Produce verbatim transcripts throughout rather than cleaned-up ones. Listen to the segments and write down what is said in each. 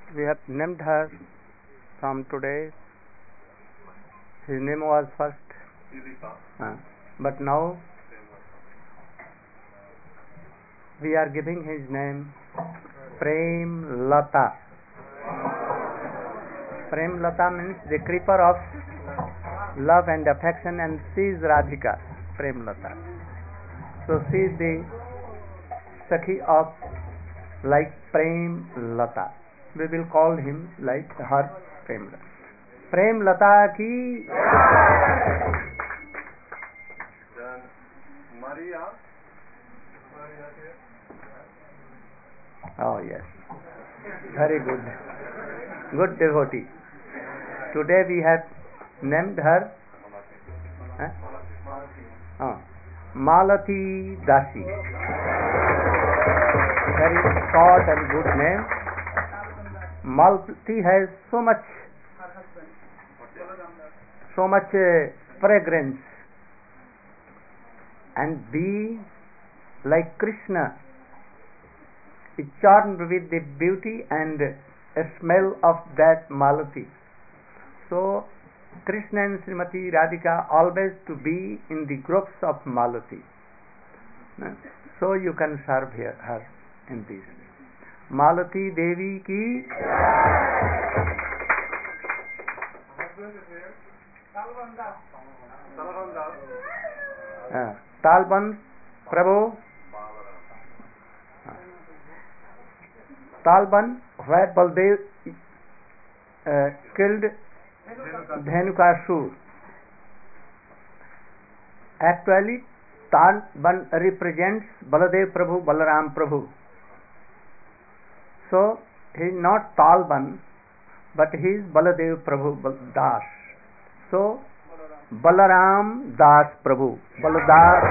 We have named her from today. His name was first, uh, but now we are giving his name Prem Lata. Prem Lata means the creeper of love and affection, and she is Radhika, Prem Lata. So she is the Sakhi of like Prem Lata. We will call him like her Prem Lata. Prem Lata ki. Then Maria. Oh yes, very good. Good devotee. Today we have named her eh? oh, Malati Dasi. Very short and good name. Malati has so much, so much uh, fragrance, and be like Krishna, is charmed with the beauty and a smell of that Malati. So Krishna and Srimati Radhika always to be in the groups of Malati. So you can serve here, her in this. Malati Devi ki. uh, Talban Prabhu. Talban, where Baldev uh, killed Dhenukasur. Actually, Talban represents Baladev Prabhu, Balaram Prabhu. So, he is not Talban, but he is Baladev Prabhu Das. So, Balaram Das Prabhu. Baladas.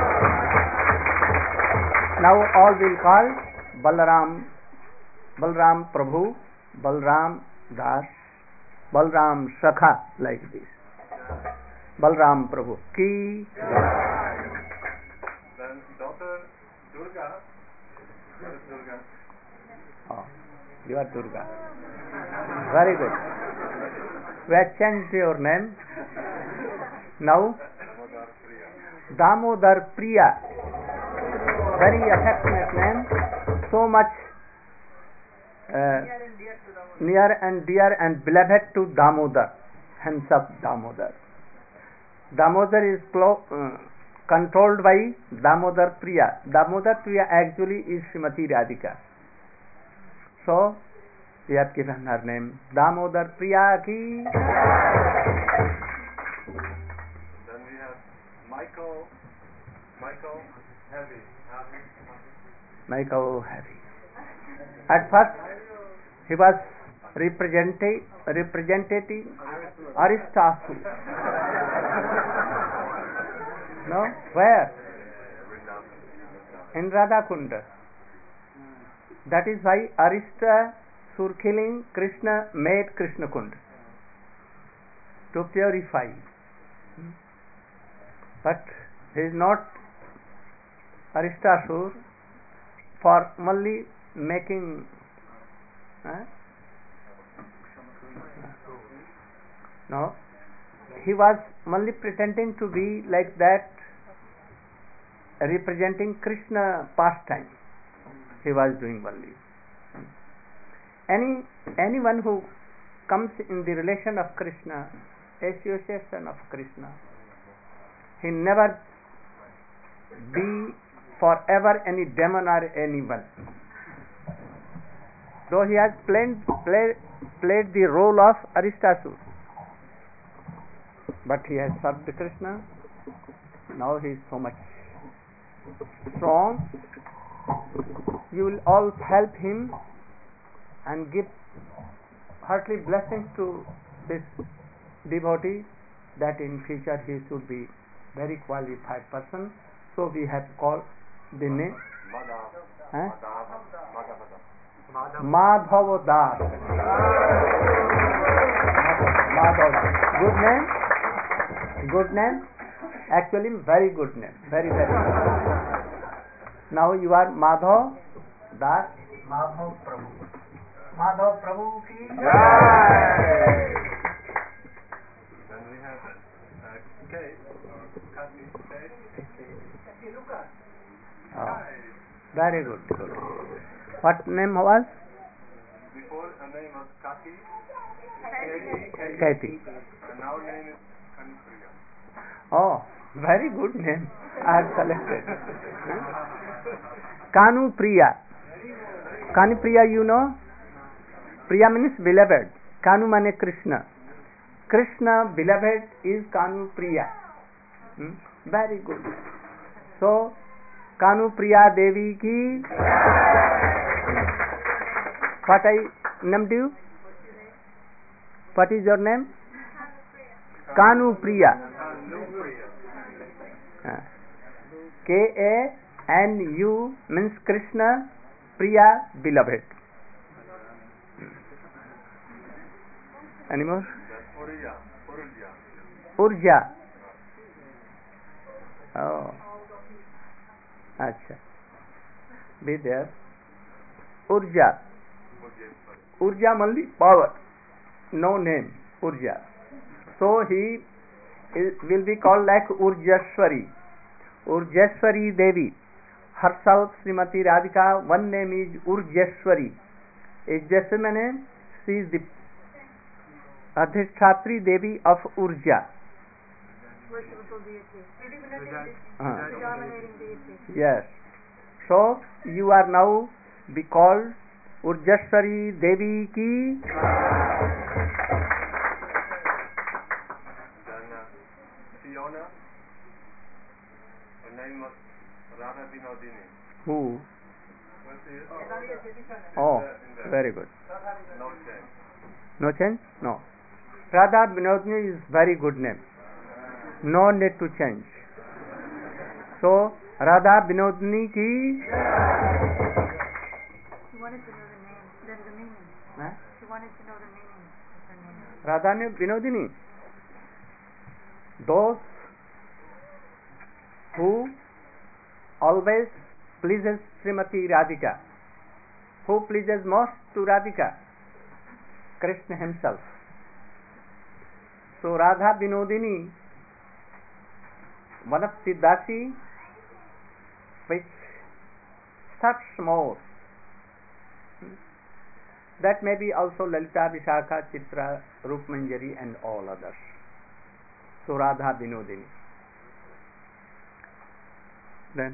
Now all will call Balaram. Balram Prabhu, Balram Das, Balram Sakha, like this. Balram Prabhu ki. Then daughter Durga. What is Durga? Oh, you are Durga. Very good. We have changed your name. Now, Damodar Priya. Very affectionate name. So much Uh, near and dear and beloved to Damodar, hence of Damodar. Damodar is clo- uh, controlled by Damodar Priya. Damodar Priya actually is Srimati Radhika. So we have given her name Damodar Priya ki. Then we have Michael. Michael Heavy. Michael Heavy. At first he was representing representative Aristasur. No? Where? In Radhakunda. That is why Aristasur killing Krishna made Krishna Kund to purify. But he is not Aristasur for only making uh, no, he was only pretending to be like that, representing Krishna pastime. He was doing only. Any anyone who comes in the relation of Krishna, association of Krishna, he never be forever any demon or anyone. Though he has played, play, played the role of Aristasur, but he has served Krishna. Now he is so much strong. You will all help him and give heartily blessings to this devotee, that in future he should be very qualified person. So we have called the name eh? Madhav Das. Madhav Das. Good name. Good name. Actually, very good name. Very very good. Now you are Madhav Das, Madhav Prabhu. Madhav Prabhu ki Jai. Then we have uh, Kate, or Kathy, Kate. Oh, very good, good. What name was? Before her name was Kathy, Katie, Kathy. and now name is Kanupriya. Oh, very good name. I have selected. Kanu Priya. Kanu Priya, you know? Priya means beloved. Kanu means Krishna. Krishna beloved is Kanu Priya. Hmm? Very good. So, Kanu Priya Devi ki. What I named you? What is your name? Kanu Priya. Uh, K A N U means Krishna, Priya, beloved. Any more? Urja. Urja. Urja. Oh. Acha. Be there. Urja. Urja only power. No name. Urja. So he is, will be called like Urjashwari. Urjashwari Devi. Herself Srimati Radhika, one name is Urjashwari. Is just means she is the Adhisthatri Devi of Urja. Worshipable deity. Uh, Predominating deity. yes. So you are now be called Urjashwari Devi ki. Then uh, Fiona, her name was Radha Vinodini. Who? What is Oh, In there. very good. No change. No change? No. Radha Vinodini is very good name. No need to change. So Radha Vinodini ki. She wanted to know the name, then the meaning. Huh? She wanted to know the meaning of her name. Radha Vinodini. Those who always pleases Srimati Radhika. Who pleases most to Radhika? Krishna himself. So Radha Vinodini, one of the Dasi which such more. That may be also Lalita, Vishakha, Chitra, Rupmanjari and all others. So Radha Vinodini. Then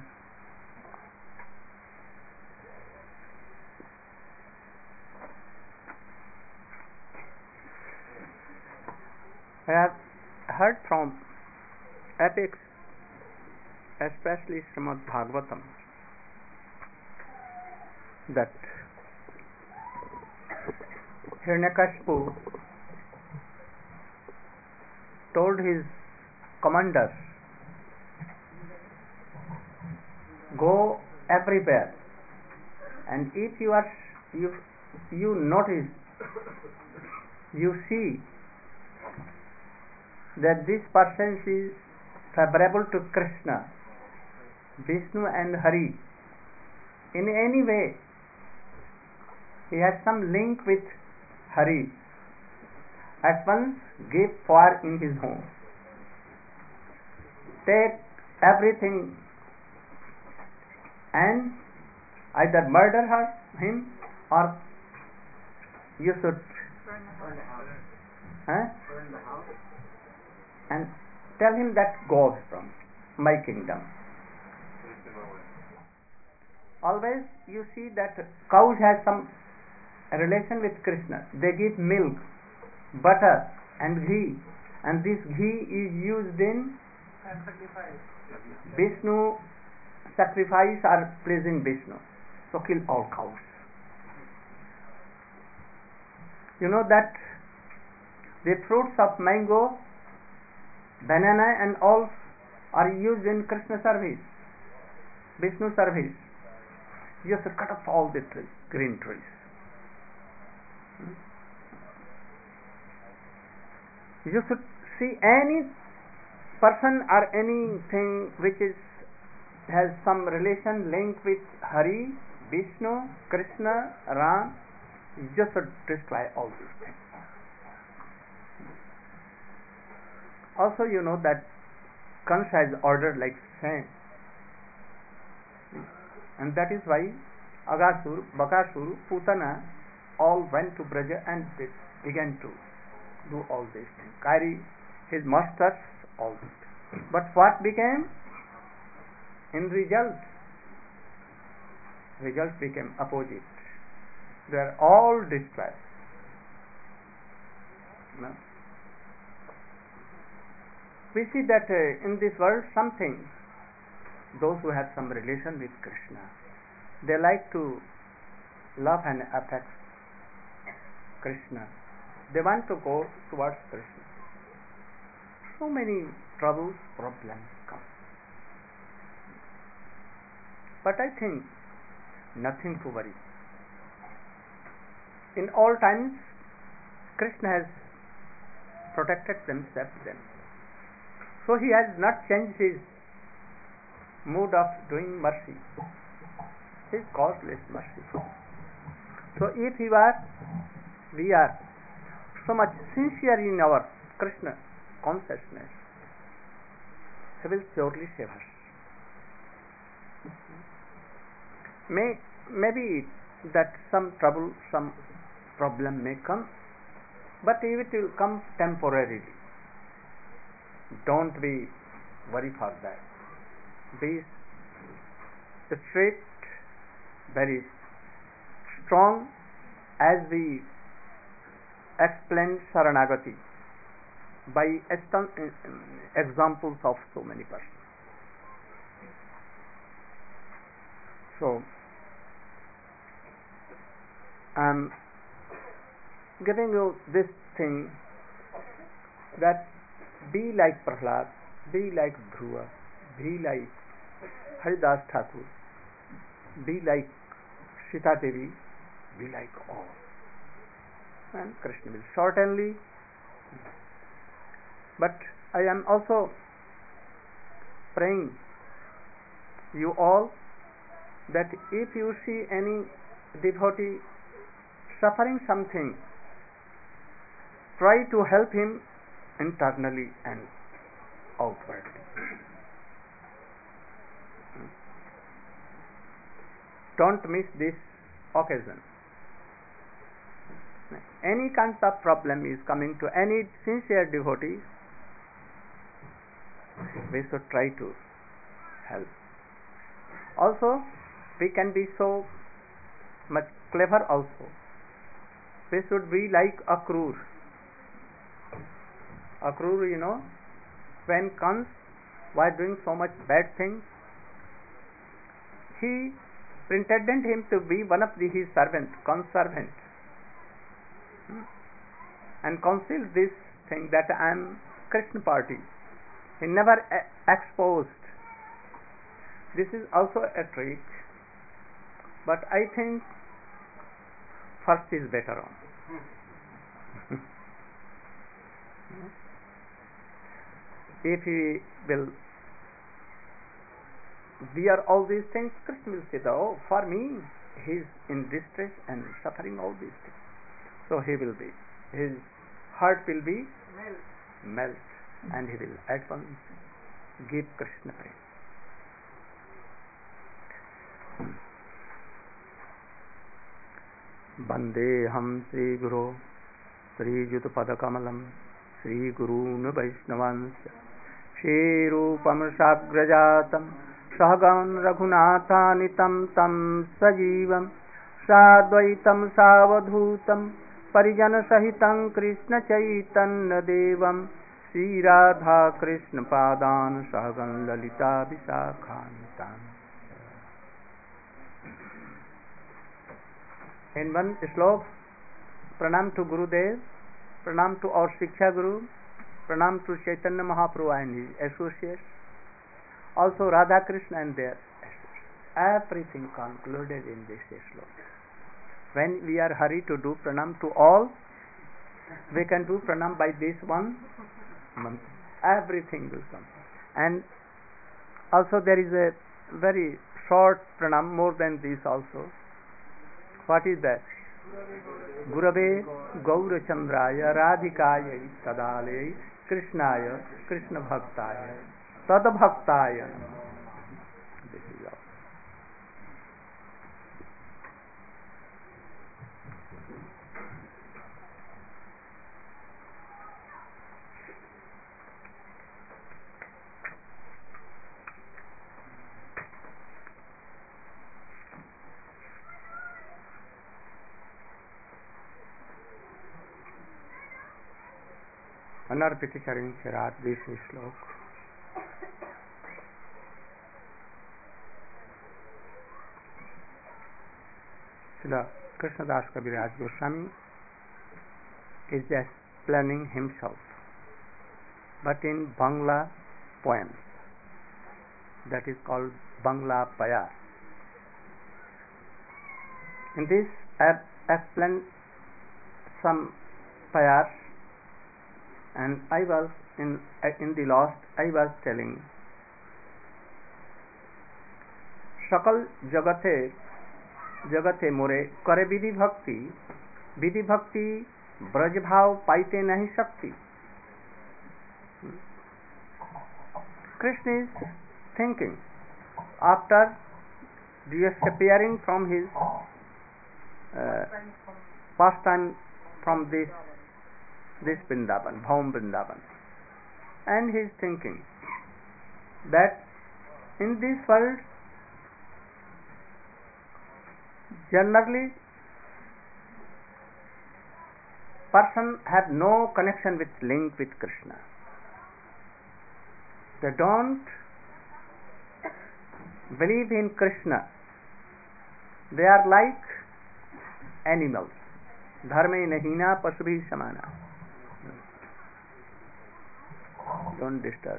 I have heard from epics, especially Srimad Bhagavatam, that Hiranyakashipu told his commanders, go everywhere, and if you are you you notice, you see that this person is favorable to Krishna, Vishnu and Hari, in any way he has some link with Hari, at once give fire in his home, take everything and either murder her, him, or you should Burn the house. huh? and tell him that goes from my kingdom. Always you see that cows has some relation with Krishna. They give milk, butter and ghee, and this ghee is used in Vishnu sacrifice or pleasing Vishnu. So kill all cows. You know that the fruits of mango, banana and all are used in Krishna service, Vishnu service. You should cut off all the trees, green trees. You should see any person or anything which is has some relation link with Hari, Vishnu, Krishna, Ram, You just should destroy all these things. Also, you know that Kansa has ordered like same, and that is why Agasur, Bakasur, Putana all went to Braja and they began to do all these things. Carry his masters, all this. But what became? In result, result became opposite. They are all destroyed. No? We see that uh, in this world something, those who have some relation with Krishna, they like to love and affect Krishna. They want to go towards Krishna. So many troubles, problems come. But I think nothing to worry. In all times, Krishna has protected them, saved them. So he has not changed his mood of doing mercy. He is causeless merciful. So if we are, we are so much sincere in our Krishna consciousness, he will surely save us. May maybe that some trouble, some problem may come, but it will come temporarily. Don't be worried for that. Be straight, very strong, as we explained Saranagati by examples of so many persons. So, I am giving you this thing, that be like Prahlad, be like Dhruva, be like Haridas Thakur, be like Sita Devi, be like all. And Krishna will certainly. But I am also praying you all that if you see any devotee suffering something, try to help him internally and outwardly. Don't miss this occasion. Any kind of problem is coming to any sincere devotee, we should try to help. Also, we can be so much clever also. We should be like Akrur. Akrur, you know, when Kans was doing so much bad things, he pretended him to be one of the, his servants, Kans' servant, and concealed this thing that I am Krishna party. He never a- exposed. This is also a trick, but I think first is better on. If he will bear all these things, Krishna will say, oh, for me, he is in distress and suffering all these things. So he will be, his heart will be melt, melt and he will at once give Krishna praise. Vandeham Sri Guru Sri Juta Padakamalam Sri Gurun Vaishnavans Shri Rupam Sagrajatam Sahagan Raghunatanitam Tam Sajivam Sadvaitam Savadhutam Parijana Sahitam Krishna Chaitanya Devam Sri Radha Krishna Padan Sahagan Lalita Visakhantam. In one slok, Pranam to Gurudev, Pranam to our Shiksha Guru, Pranam to Chaitanya Mahaprabhu and his associates, also Radha Krishna and their associates. Everything concluded in this slok. When we are hurried to do Pranam to all, we can do Pranam by this one month. Everything will come. And also there is a very short Pranam, more than this also. What is that? Gurave Gaurachandraya Radhikaya Tadalaya Krishnaya Krishna Bhaktaya Tadbhaktaya Namah. This is all. अनर्पित चरण चिरात बीसवें श्लोक। श्रील कृष्णदास कविराज Goswami is explaining himself, but in Bangla poem that is called Bangla Payar. In this I have explained some payars, and I was in in the last I was telling सकल जगते जगते मोरे करे विधि भक्ति विधि भक्ति ब्रज भाव पाइते नहीं शक्ति. Krishna is thinking after disappearing from his uh, pastime from this this Vrindavan, Bhaum Vrindavan, and he is thinking that in this world generally person have no connection with link with Krishna. They don't believe in Krishna. They are like animals. Dharme nahina pasubhi samana. Don't disturb.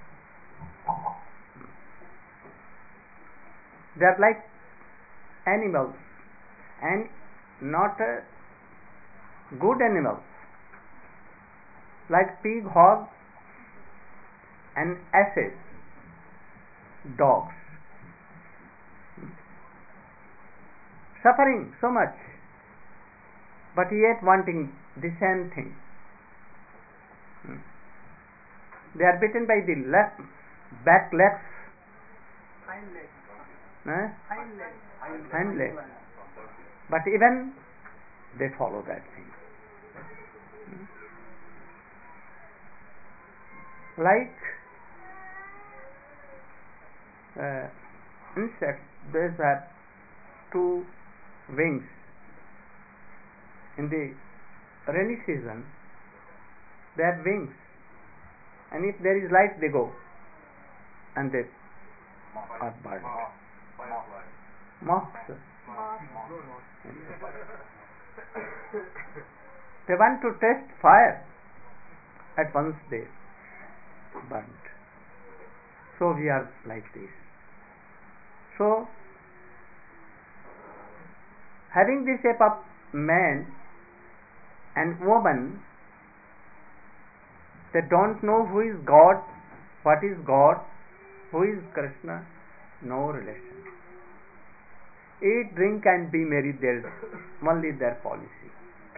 They are like animals, and not uh, good animals, like pig, hog, and asses, dogs, suffering so much, but yet wanting the same thing. They are bitten by the left back legs, Hind legs. eh? Hind legs. hind legs, but even they follow that thing. Like uh, insects, they have two wings. In the rainy season, they have wings, and if there is light, they go, and they are burned. Moths. They want to test fire. At once they burnt. So we are like this. So, having the shape of man and woman, they don't know who is God, what is God, who is Krishna, no relation. Eat, drink and be merry, there is only their policy.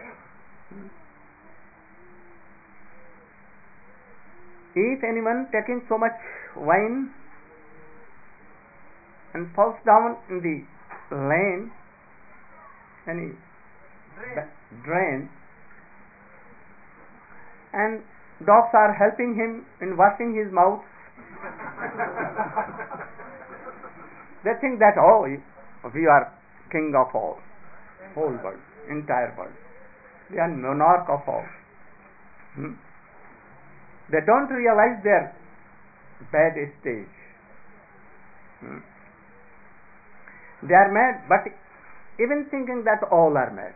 If anyone taking so much wine and falls down in the lane, any drain, and dogs are helping him in washing his mouth, they think that, oh, we are king of all, whole world, entire world. We are monarch of all. Hmm? They don't realize their bad stage. Hmm? They are mad, but even thinking that all are mad.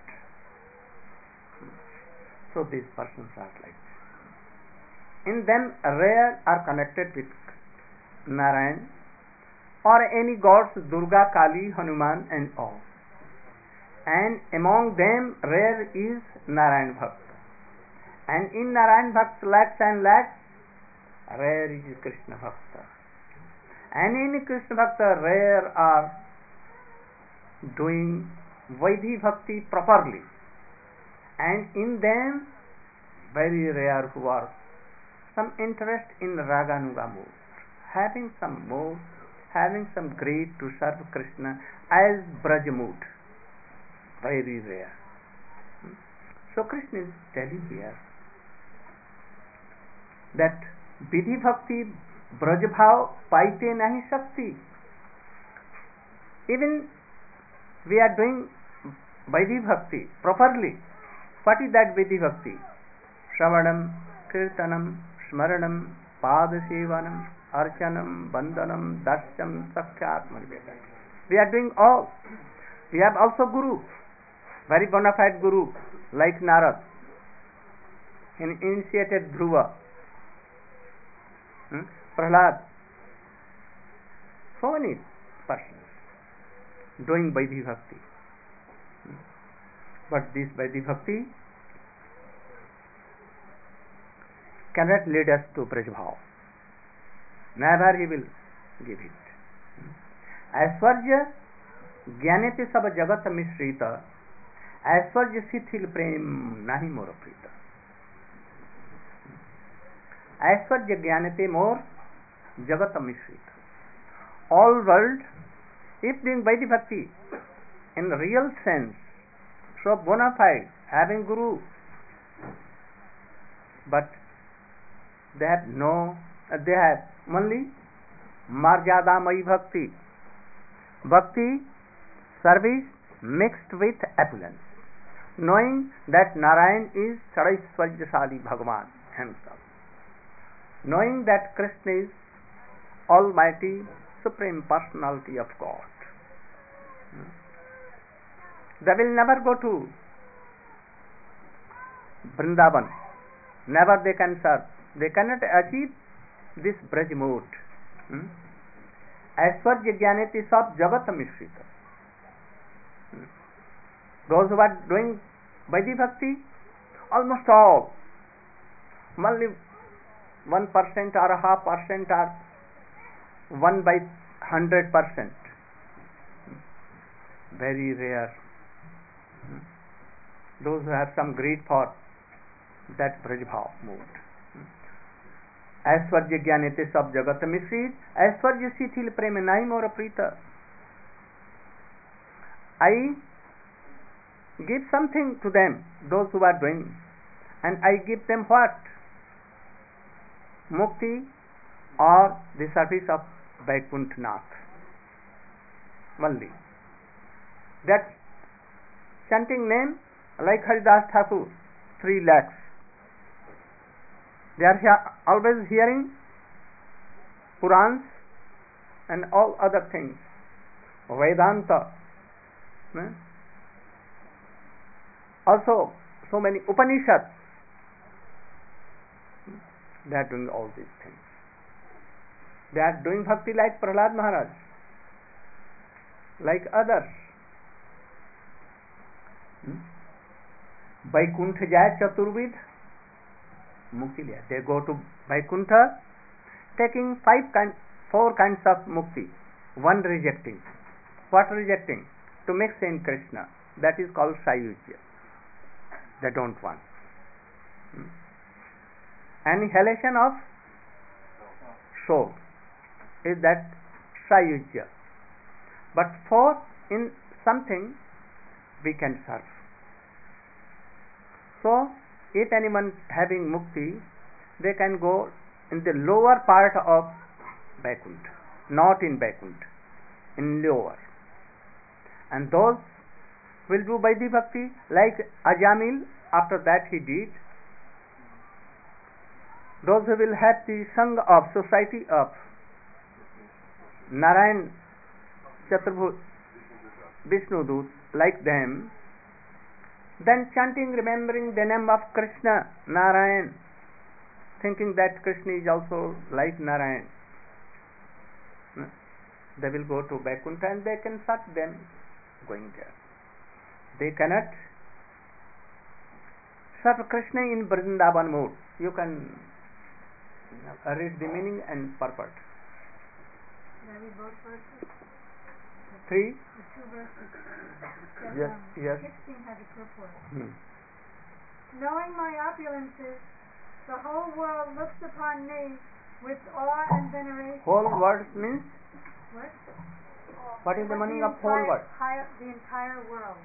So these persons are like this. In them, rare are connected with Narayan or any gods, Durga, Kali, Hanuman and all. And among them, rare is Narayan Bhakt. And in Narayan Bhakt, lakhs and lakhs, rare is Krishna Bhakta. And in Krishna Bhakta, rare are doing Vaidhi Bhakti properly, and in them very rare who are some interest in Raganuga mood, having some mood, having some greed to serve Krishna as Braj mood, very rare. So Krishna is telling here that Vidhi Bhakti Braj Bhav paite nahi shakti. Even we are doing Vidhi Bhakti properly. What is that Vidhi Bhakti? Shravanam, Kirtanam, Smaranam, Padasevanam, Archanam, Bandhanam, Darsham, Sakshat Maniveta. We are doing all. We have also Guru, very bona fide Guru, like Narad, an initiated Dhruva, hmm? Prahlad, so many persons doing Vaidhi Bhakti. But this Vaidhi Bhakti cannot lead us to Braj Bhav. Never he will give it. ऐश्वर्य ज्ञाने पे सब जगत मिश्रित, ऐश्वर्य शिथिल प्रेम नहीं मोर प्रीत. ऐश्वर्य ज्ञाने पे मोर जगत मिश्रित. All world, if doing Vaidhi Bhakti in real sense, so bona fide, having Guru, but they have no, uh, they have only Marjadamayi Bhakti, Bhakti, service mixed with opulence, knowing that Narayan is Sadaishwaryasali Bhagavan himself, knowing that Krishna is Almighty Supreme Personality of God. They will never go to Vrindavan, never they can serve, they cannot achieve this Braj mode. Hmm? ऐश्वर्य ज्ञानेति सब जगत मिश्रित. Those who are doing Vaidhi Bhakti, almost all, only one percent or a half percent or one by hundred percent, very rare. Those who have some greed for that Braj Bhav mood. ऐश्वर्य ज्ञानेते सब जगत मिश्रित, ऐश्वर्य शिथिल प्रेम नहीं मोर प्रीत. I give something to them, those who are doing, and I give them what? Mukti or the service of Vaikuntha Nath. Only. That chanting name, like Haridas Thakur, three lakhs. They are he- always hearing Purans and all other things, Vedanta, eh? Also so many Upanishads. They are doing all these things. They are doing bhakti like Prahlad Maharaj, like others. Hmm? Vaikuntha Jaya Chaturvid Mukti liya. They go to Vaikuntha taking five kind, four kinds of mukti. One rejecting. What rejecting? To mix in Krishna. That is called Sayujya. They don't want. Hmm? Annihilation of soul is that Sayujya. But for in something we can serve. So if anyone having mukti, they can go in the lower part of Vaikuntha, not in Vaikuntha, in lower. And those will do Vaidhi Bhakti like Ajamil, after that he did. Those who will have the Sangha of Society of Narayan Chaturbhut, Vishnu Dut, like them, then chanting, remembering the name of Krishna, Narayan, thinking that Krishna is also like Narayan. They will go to Vaikuntha and they can serve them going there. They cannot serve Krishna in Vrindavan mode. You can read the meaning and purport. Ravi, both verses. three. The two verses. Yes, Um, yes. sixteen has a purport. Hmm. Knowing my opulences, the whole world looks upon me with awe and veneration. Whole word means What? what is the meaning the of whole entire, word? hi- the entire world.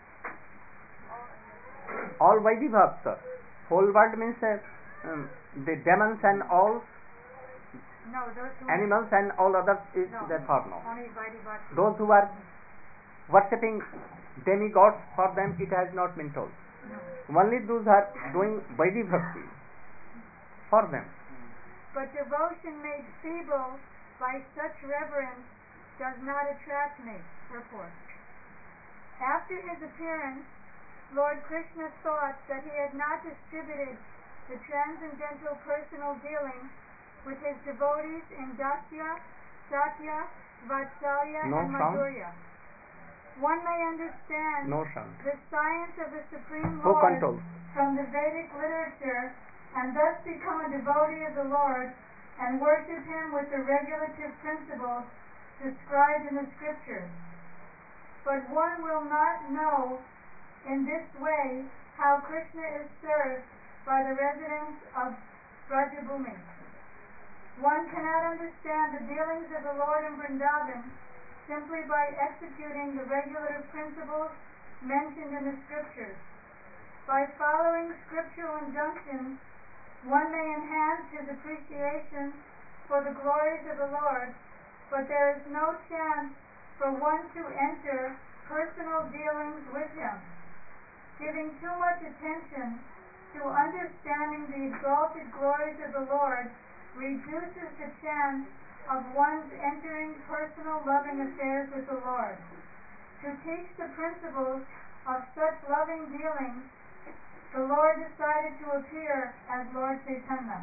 All Vaidhi whole word means uh, um, the demons and all No, those who animals and all others is No. therefore no. only Vaidhi Bhakti. Those who are worshipping demigods, for them it has not been told. No. Only those who are doing Vaidhi Bhakti, for them. But devotion made feeble by such reverence does not attract me. Purport. After his appearance, Lord Krishna thought that he had not distributed the transcendental personal dealings with his devotees in Dasya, Satya, Vatsalya, No and sound? Madhurya. One may understand No sound. the science of the Supreme Who Lord controls? from the Vedic literature and thus become a devotee of the Lord and worship him with the regulative principles described in the scriptures. But one will not know in this way how Krishna is served by the residents of Brajabhumi. One cannot understand the dealings of the Lord in Vrindavan simply by executing the regulative principles mentioned in the scriptures. By following scriptural injunctions, one may enhance his appreciation for the glories of the Lord, but there is no chance for one to enter personal dealings with him. Giving too much attention to understanding the exalted glories of the Lord reduces the chance of one's entering personal loving affairs with the Lord. To teach the principles of such loving dealings, the Lord decided to appear as Lord Chaitanya.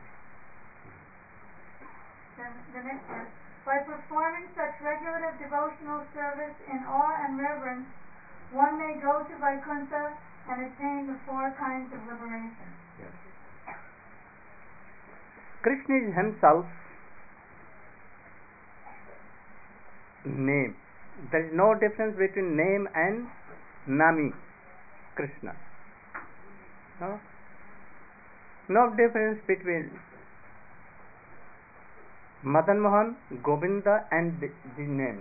Then the next verse. By performing such regulative devotional service in awe and reverence, one may go to Vaikuntha and attain the four kinds of liberation. Yes. Krishna is himself name. There is no difference between name and Nami. Krishna. No? No difference between Madan Mohan, Govinda and the, the names.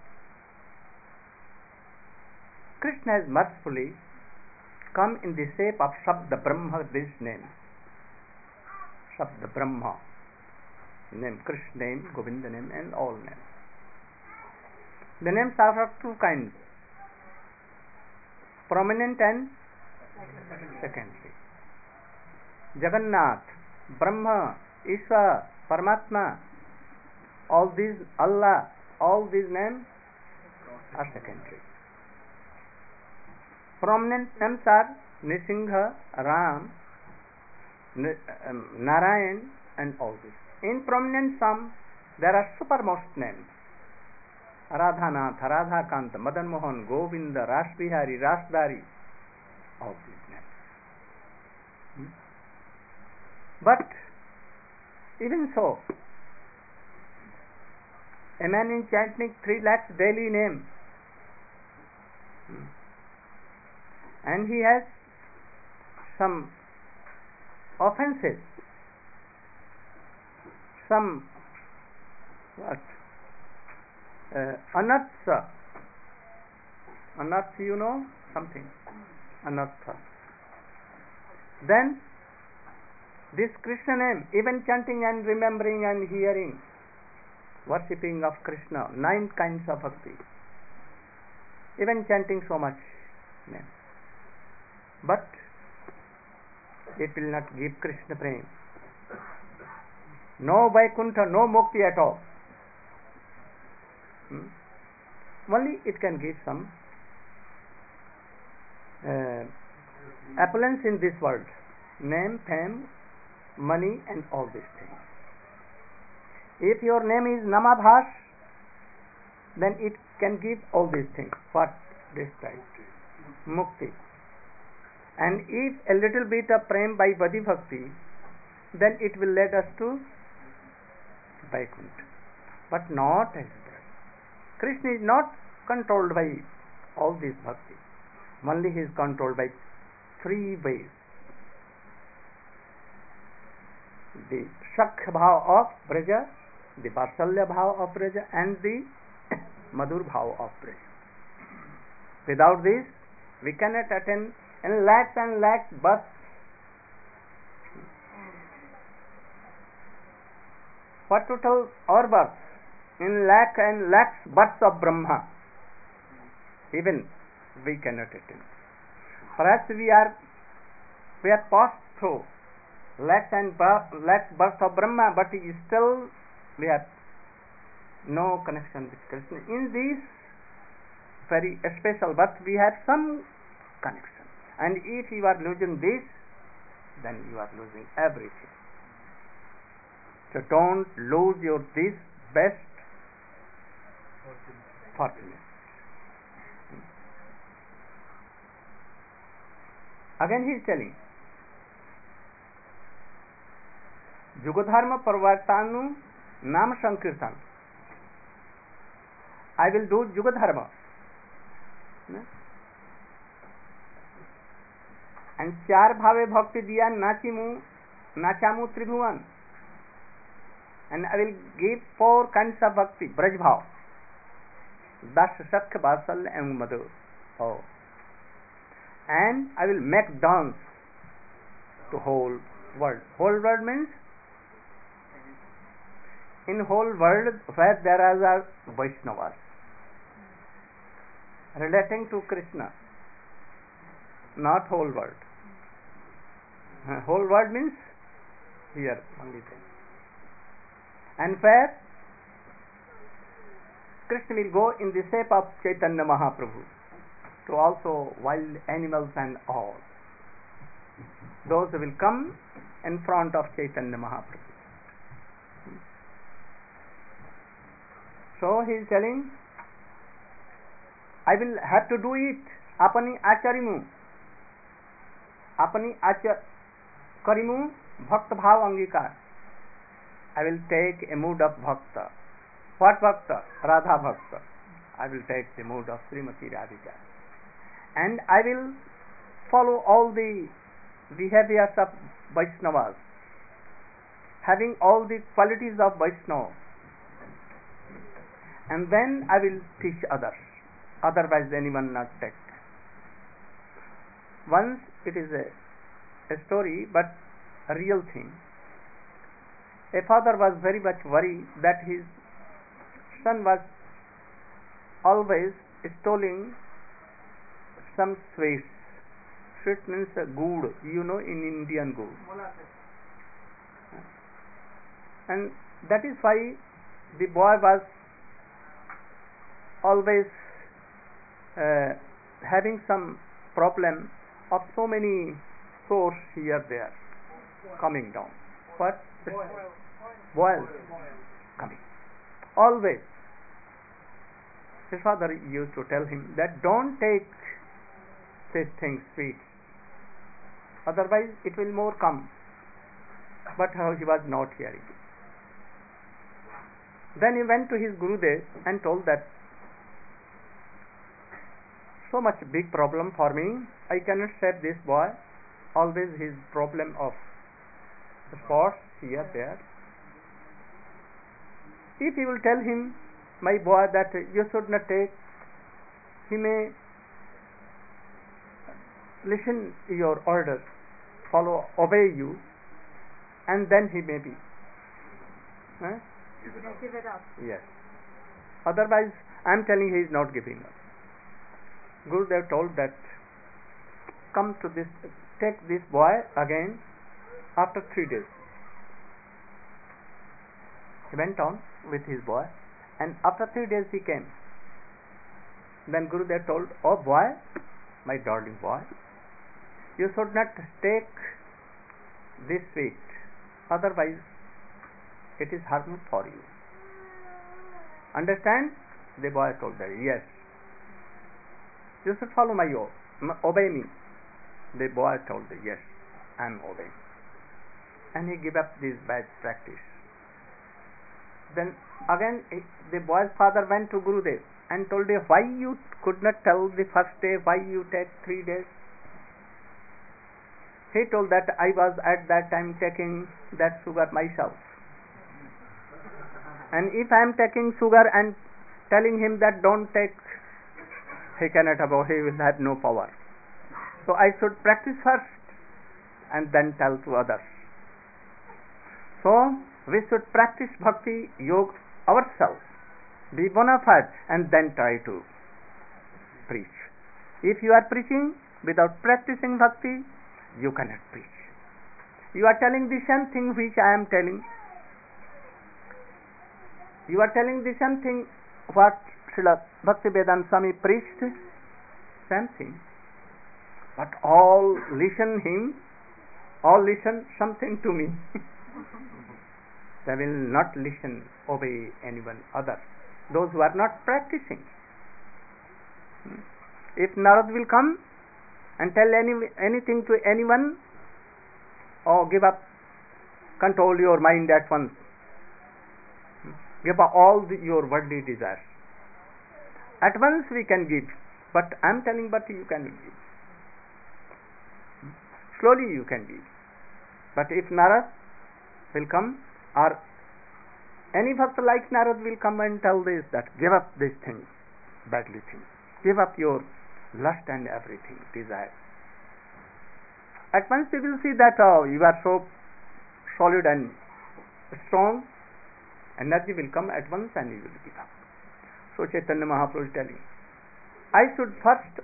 Krishna has mercifully come in the shape of Shabda Brahma, this name. Shabda Brahma. Name, Krishna name, Govinda name and all names. The names are of two kinds. Prominent and secondary. Jagannath, Brahma, Ishwar, Paramatma, all these, Allah, all these names are secondary. Prominent names are Nisingha, Ram, Narayan and all this. In prominent sum, there are supermost names. Radhanath, Radhakant, Madan Mohan, Govinda, Rasbihari, Rasdari, all these names. Hmm? But even so, a man in chanting three lakhs daily name, hmm, and he has some offenses, some what uh, anartha, anartha, you know something, anartha. Then this Krishna name, even chanting and remembering and hearing, worshipping of Krishna, nine kinds of bhakti, even chanting so much name, but it will not give Krishna prem. No Vaikuntha, no Mukti at all. Hmm? Only it can give some uh, opulence in this world, name, fame, money and all these things. If your name is Namabhas, then it can give all these things. What described? Mukti. And if a little bit of prem by Vaidhi Bhakti, then it will lead us to Vaikuntha. But not as that. Krishna is not controlled by all these bhakti. Only he is controlled by three ways. The Shakha bhava of Braja, the Vatsalya bhava of Braja, and the Madhur bhava of Braja. Without this, we cannot attain in lakhs and lakhs births. What to tell our births? In lakh and lakhs births of Brahma. Even we cannot attain. Perhaps we are we are passed through lakhs and lakhs births of Brahma, but still we have no connection with Krishna. In these very special birth, we have some connection. And if you are losing this, then you are losing everything. So don't lose your this best fortune. Again he is telling, Jugadharma Parvartanu Nam Sankirtan. I will do Jugadharma. And चार भावे भक्ति दिया नाचिमु नाचामु त्रिभुवन. And I will give four kinds of bhakti. Braj bhav, Das, Sakha, Vatsalya and Madhur. Oh. And I will make dance to whole world. Whole world means in whole world where there are Vaishnavas relating to Krishna, not whole world. Uh, whole world means here only thing. And where Krishna will go in the shape of Chaitanya Mahaprabhu to also wild animals and all. Those will come in front of Chaitanya Mahaprabhu. So he is telling, I will have to do it. Apani acharimu. Apani achar karimu bhakta bhav angikar. I will take a mood of bhakta. What bhakta? Radha bhakta. I will take the mood of Srimati Radhika. And I will follow all the behaviors of Vaishnavas, having all the qualities of Vaishnava. And then I will teach others. Otherwise anyone not take. Once it is a, a story, but a real thing. A father was very much worried that his son was always stealing some sweets. Sweet means a good, you know, in Indian good. And that is why the boy was always uh, having some problem of so many source here there coming down. What? Boils coming. Always. His father used to tell him that don't take these things sweet, otherwise it will more come. But how he was not hearing it. Then he went to his Gurudev and told that so much big problem for me, I cannot save this boy. Always his problem of spots here there. If you will tell him, my boy, that you should not take, he may listen to your orders, follow, obey you, and then he may be. Huh? Give it up. Give it up. Yes. Otherwise, I am telling he is not giving up. Gurudev told that, come to this, take this boy again after three days. He went on with his boy, and after three days he came. Then Gurudev told, oh boy, my darling boy, you should not take this sweet, otherwise it is harmful for you. Understand? The boy told that, yes. You should follow my order, obey me. The boy told that, yes, I am obeying. And he gave up this bad practice. Then again he- the boy's father went to Gurudev and told him, why you could not tell the first day, why you take three days? He told that I was at that time taking that sugar myself. And if I am taking sugar and telling him that don't take, he cannot have, he will have no power. So I should practice first and then tell to others. So we should practice bhakti yoga ourselves, be bona fide, and then try to preach. If you are preaching without practicing bhakti, you cannot preach. You are telling the same thing which I am telling. You are telling the same thing what Srila Bhaktivedanta Swami preached, same thing. But all listen him, all listen something to me. They will not listen, obey anyone other. Those who are not practicing. If Narad will come and tell any anything to anyone, or give up, control your mind at once. Give up all the, your worldly desires. At once we can give, but I am telling, but you can give. Slowly you can give. But if Narad will come, or any bhakta like Narad will come and tell this, that give up these things, badly things. Give up your lust and everything, desire. At once you will see that oh, you are so solid and strong, energy will come at once and you will give up. So Chaitanya Mahaprabhu is telling, I should first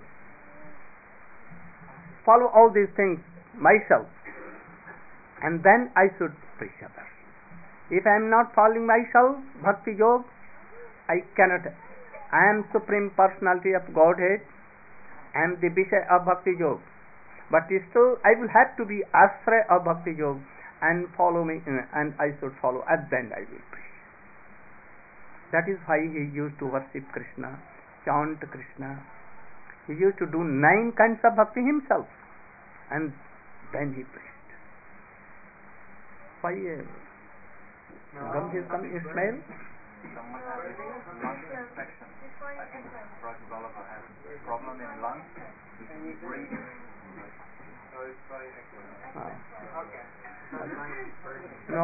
follow all these things myself, and then I should preach others. If I am not following myself, Bhakti Yoga, I cannot. I am Supreme Personality of Godhead, I am the Vishay of Bhakti Yoga. But still, I will have to be Ashraya of Bhakti Yoga and follow me, and I should follow, and then I will preach. That is why he used to worship Krishna, chant Krishna. He used to do nine kinds of bhakti himself, and then he preached. Why uh, gum is some smell? Someone has a lung infection. I think Raj Vallabha has a problem in lungs. He can breathe. So it's probably Ah. Okay. No.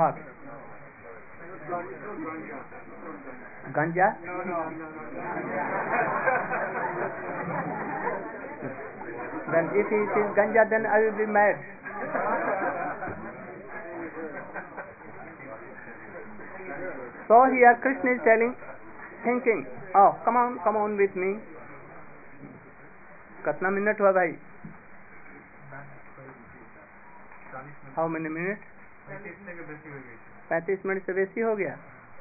Ganja? No, no, no, no. Then if it is ganja, then I will be mad. So here Krishna is telling, thinking, oh, come on, come on with me. Katna minute hua bhai? How many minutes? पैंतीस minute से बेसी हो गया.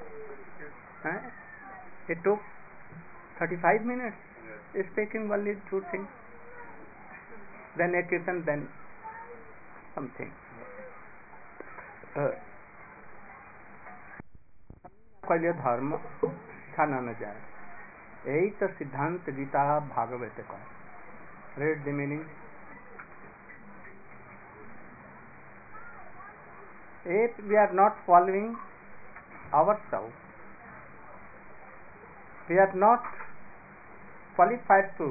It took thirty-five minutes speaking only two things. Then a kirtan, then something. पहले धर्म छाना न जाए, यही तो सिद्धांत गीता भागवत का. Read the meaning. If we are not following ourselves, we are not qualified to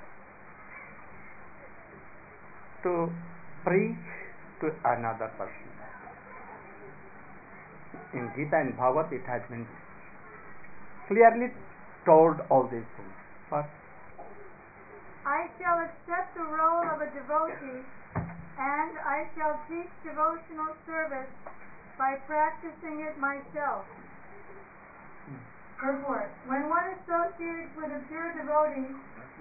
to preach to another person. In Gita and Bhagavad it has been clearly told all these things. First, I shall accept the role of a devotee, and I shall teach devotional service by practicing it myself. Purport. When one associates with a pure devotee,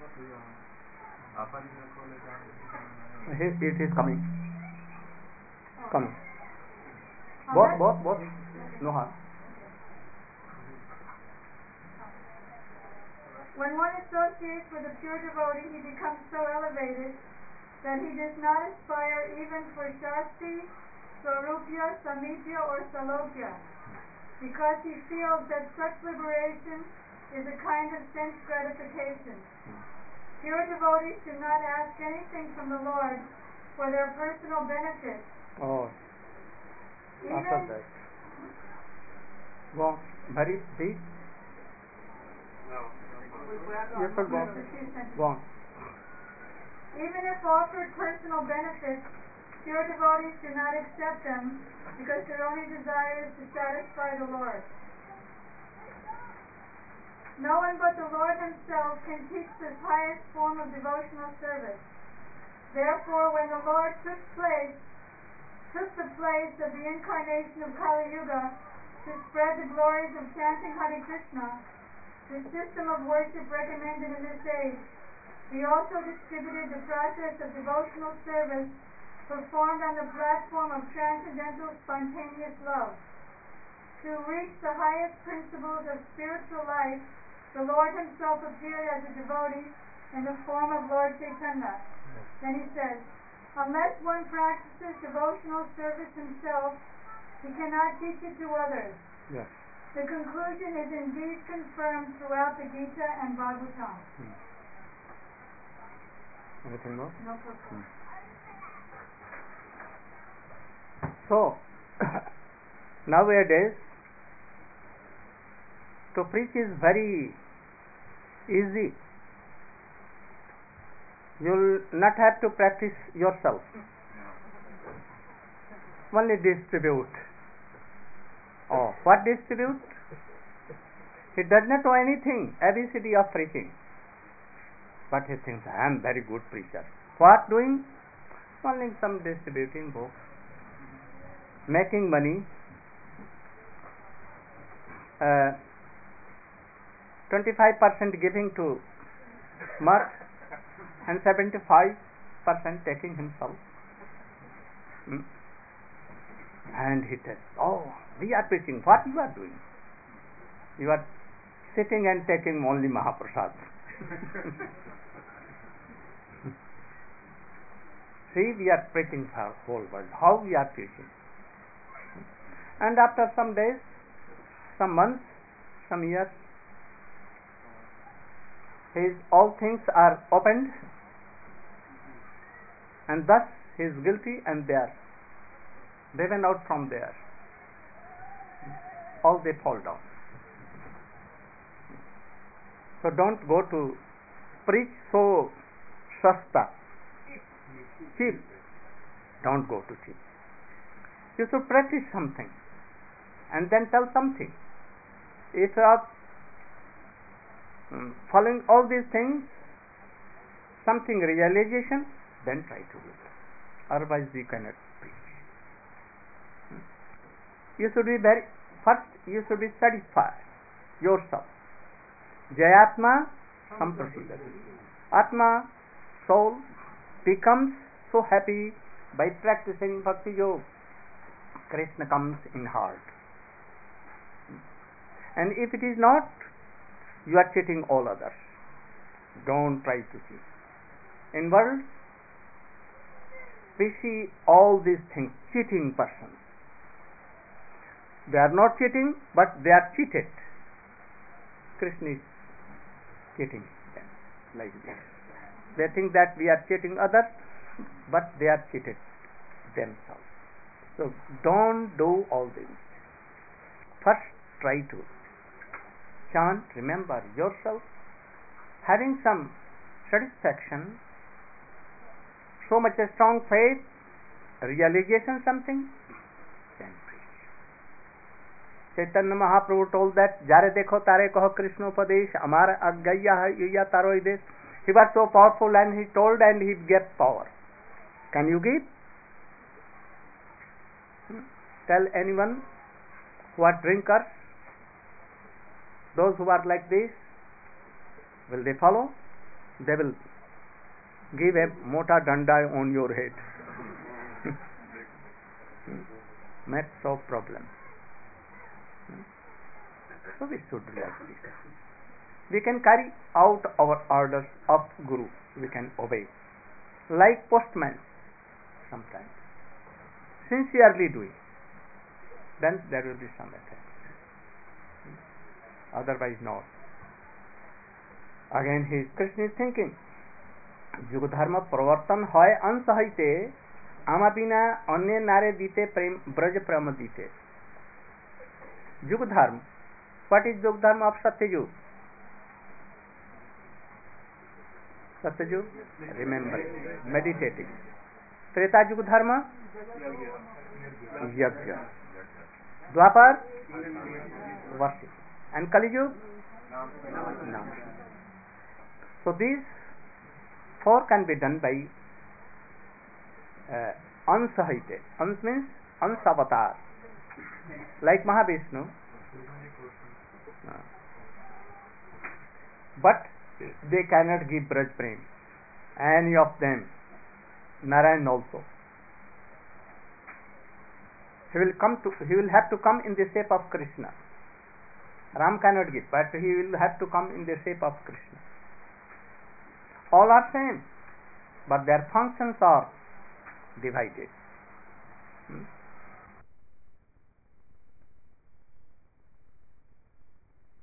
it is coming. Coming. Oh, Both, that's- both, both. No harm. when one associates with a pure devotee, he becomes so elevated that he does not aspire even for Shasti, Swarupya, Samipya, or Salokya, because he feels that such liberation is a kind of sense gratification. Pure devotees do not ask anything from the Lord for their personal benefit. Oh, after Even, that. Go on. Very deep. No. You should go. Go on. Even if offered personal benefits, pure devotees do not accept them because their only desire is to satisfy the Lord. No one but the Lord himself can teach this highest form of devotional service. Therefore, when the Lord took place, took the place of the incarnation of Kali Yuga to spread the glories of chanting Hare Krishna, the system of worship recommended in this age, he also distributed the process of devotional service performed on the platform of transcendental spontaneous love. To reach the highest principles of spiritual life, the Lord himself appeared as a devotee in the form of Lord Chaitanya. Then he says, unless one practices devotional service himself, he cannot teach it to others. Yes. The conclusion is indeed confirmed throughout the Gita and Bhagavatam. Hmm. Anything more? No problem. Hmm. So, nowadays, to preach is very easy. You will not have to practice yourself. Only distribute. Oh, what distribute? He does not know anything, A B C D of preaching. But he thinks, I am very good preacher. What doing? Only some distributing books, making money, uh, twenty-five percent giving to mart and seventy-five percent taking himself. Hmm? And he says, oh, we are preaching. What you are doing? You are sitting and taking only Mahaprasad. See, we are preaching for whole world. How we are preaching? And after some days, some months, some years, his all things are opened, and thus he is guilty, and they are driven out from there. All they fall down. So don't go to preach so sasta, cheap. Don't go to cheap. You should practice something and then tell something. If you are um, following all these things, something realization, then try to do it. Otherwise we cannot preach. You should be very, first you should be satisfied yourself. Jayatma samprasidati. Atma, soul, becomes so happy by practicing Bhakti Yoga. Krishna comes in heart. And if it is not, you are cheating all others. Don't try to cheat. In world, we see all these things, cheating persons. They are not cheating, but they are cheated. Krishna is cheating them like this. They think that we are cheating others, but they are cheated themselves. So don't do all this. First try to chant, remember yourself, having some satisfaction, so much a strong faith, realization something, then preach. Chaitanya Mahaprabhu told that, Jare dekho tare kaho Krishna upadesh, amara agaya hai iya taro ides. He was so powerful and he told and he gave power. Can you give? Hmm? Tell anyone who are drinkers, those who are like this, will they follow? They will give a mota danda on your head. That's so problem. So we should do like this. We can carry out our orders of Guru. We can obey. Like postman sometimes. Sincerely doing. Then there will be some effect. Otherwise not. Again he Krishna is thinking. Yuga dharma pravartan hoy ansa haite ama bina anye nare dite prem braj prama dite. Yuga dharma, What is Yug Dharma of Satyayug? Satyayug? Remembering, meditating. Treta Yug Dharma? Yajna. Dwapar? Worship. And Kali Yug? Nam. So these four can be done by uh, Ansahite. Ans means Ans avatar. Like Mahavishnu. Uh, but they cannot give Braj Prem. Any of them. Narayan also. He will come to. He will have to come in the shape of Krishna. Ram cannot give, but he will have to come in the shape of Krishna. All are same, but their functions are divided. Hmm?